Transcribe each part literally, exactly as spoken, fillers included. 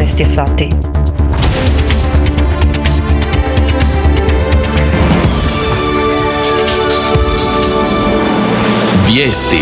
šesnaest je sati. Vijesti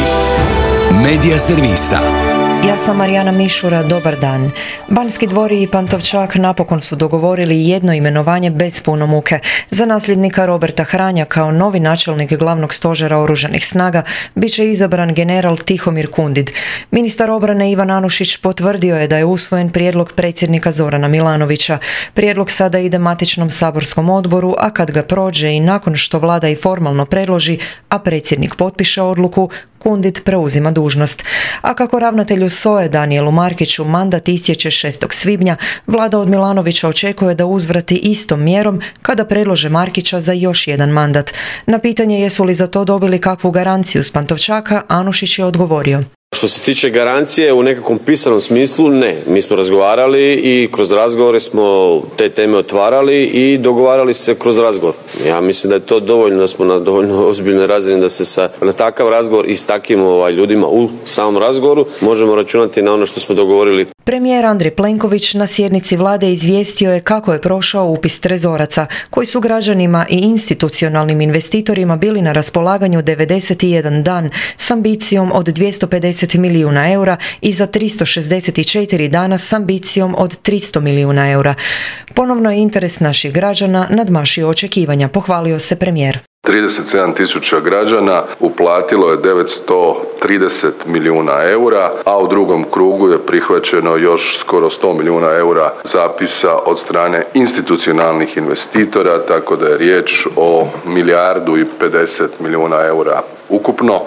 Medija servisa. Ja sam Marijana Mišura, dobar dan. Banski dvori i Pantovčak napokon su dogovorili jedno imenovanje bez puno muke. Za nasljednika Roberta Hranja kao novi načelnik glavnog stožera oružanih snaga bit će izabran general Tihomir Kundid. Ministar obrane Ivan Anušić potvrdio je da je usvojen prijedlog predsjednika Zorana Milanovića. Prijedlog sada ide matičnom saborskom odboru, a kad ga prođe i nakon što vlada i formalno predloži, a predsjednik potpiše odluku, Kundid preuzima dužnost. A kako ravnatelju S O E Danijelu Markiću mandat istječe šestog svibnja, vlada od Milanovića očekuje da uzvrati istom mjerom kada predlože Markića za još jedan mandat. Na pitanje jesu li za to dobili kakvu garanciju s Pantovčaka, Anušić je odgovorio. Što se tiče garancije u nekakvom pisanom smislu, ne. Mi smo razgovarali i kroz razgovore smo te teme otvarali i dogovarali se kroz razgovor. Ja mislim da je to dovoljno, da smo na dovoljno ozbiljnoj razini da se sa, na takav razgovor i s takvim ovaj, ljudima u samom razgovoru možemo računati na ono što smo dogovorili. Premijer Andrej Plenković na sjednici vlade izvijestio je kako je prošao upis trezoraca, koji su građanima i institucionalnim investitorima bili na raspolaganju devedeset jedan dan s ambicijom od dvjesto pedeset milijuna eura i za tristo šezdeset četiri dana s ambicijom od tristo milijuna eura. Ponovno je interes naših građana nadmašio očekivanja, pohvalio se premijer. trideset sedam tisuća građana uplatilo je devetsto trideset milijuna eura, a u drugom krugu je prihvaćeno još skoro sto milijuna eura zapisa od strane institucionalnih investitora, tako da je riječ o milijardu i pedeset milijuna eura ukupno.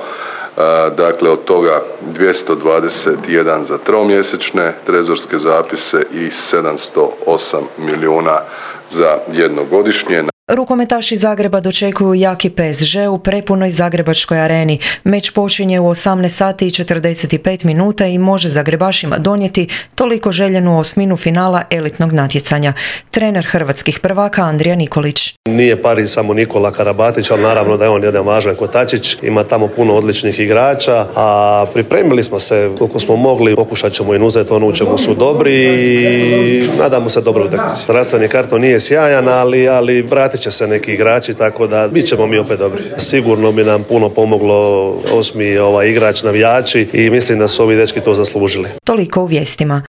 Dakle, od toga dvjesto dvadeset jedan za tromjesečne trezorske zapise i sedamsto osam milijuna za jednogodišnje. Rukometaši Zagreba dočekuju jaki P S G u prepunoj zagrebačkoj areni. Meč počinje u osamnaest sati i četrdeset pet minuta i može Zagrebašima donijeti toliko željenu osminu finala elitnog natjecanja. Trener hrvatskih prvaka Andrija Nikolić. Nije Paris samo Nikola Karabatić, ali naravno da je on jedan važan kotačić. Ima tamo puno odličnih igrača, a pripremili smo se koliko smo mogli. Pokušat ćemo im uzeti ono u čemu su dobri i nadamo se dobroj utakmici. Zdravstveni karton nije sjajan, ali, ali vratit će se neki igrači, tako da bit ćemo mi opet dobri. Sigurno bi nam puno pomoglo osmi ovaj, igrač, navijači i mislim da su ovi dečki to zaslužili. Toliko u vijestima.